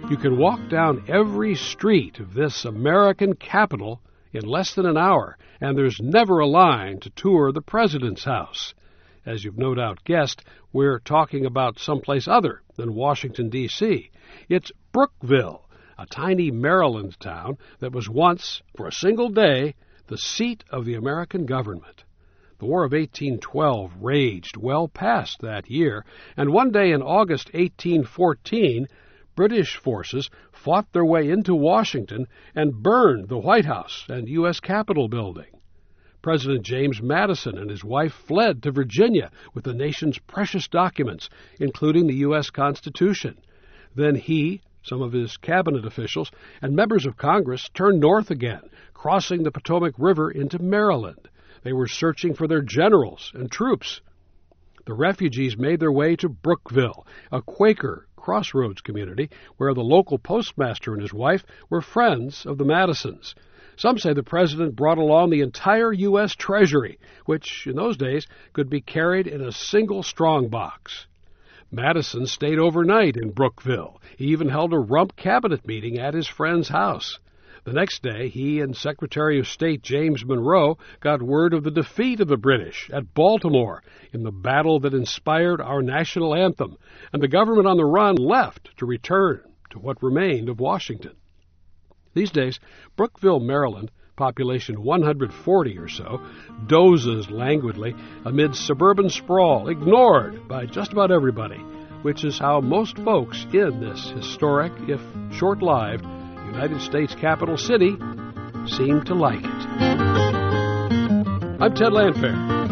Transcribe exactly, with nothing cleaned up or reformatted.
You can walk down every street of this American capital in less than an hour, and there's never a line to tour the president's house. As you've no doubt guessed, we're talking about someplace other than Washington, D C It's Brookville, a tiny Maryland town that was once, for a single day, the seat of the American government. The War of eighteen twelve raged well past that year, and one day in August eighteen fourteen, British forces fought their way into Washington and burned the White House and U S Capitol building. President James Madison and his wife fled to Virginia with the nation's precious documents, including the U S Constitution. Then he, some of his cabinet officials, and members of Congress turned north again, crossing the Potomac River into Maryland. They were searching for their generals and troops. The refugees made their way to Brookville, a Quaker crossroads community where the local postmaster and his wife were friends of the Madisons. Some say the president brought along the entire U S Treasury, which in those days could be carried in a single strongbox. Madison stayed overnight in Brookville. He even held a rump cabinet meeting at his friend's house. The next day, he and Secretary of State James Monroe got word of the defeat of the British at Baltimore in the battle that inspired our national anthem, and the government on the run left to return to what remained of Washington. These days, Brookville, Maryland, population one hundred forty or so, dozes languidly amid suburban sprawl, ignored by just about everybody, which is how most folks in this historic, if short-lived, United States capital city seem to like it. I'm Ted Landfair.